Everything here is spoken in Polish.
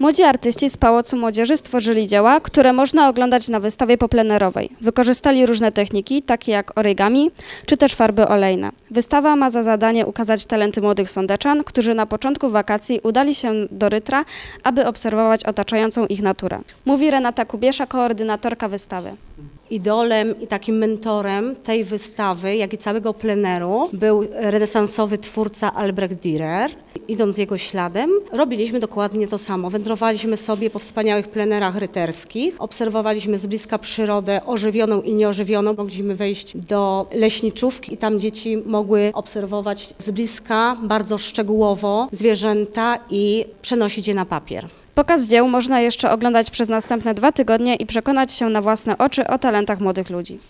Młodzi artyści z Pałacu Młodzieży stworzyli dzieła, które można oglądać na wystawie poplenerowej. Wykorzystali różne techniki, takie jak origami, czy też farby olejne. Wystawa ma za zadanie ukazać talenty młodych sądeczan, którzy na początku wakacji udali się do Rytra, aby obserwować otaczającą ich naturę. Mówi Renata Kubiesza, koordynatorka wystawy. Idolem i takim mentorem tej wystawy, jak i całego pleneru był renesansowy twórca Albrecht Dürer. Idąc jego śladem, robiliśmy dokładnie to samo. Wędrowaliśmy sobie po wspaniałych plenerach ryterskich, obserwowaliśmy z bliska przyrodę ożywioną i nieożywioną. Mogliśmy wejść do leśniczówki i tam dzieci mogły obserwować z bliska, bardzo szczegółowo zwierzęta i przenosić je na papier. Pokaz dzieł można jeszcze oglądać przez następne 2 tygodnie i przekonać się na własne oczy o talentach młodych ludzi.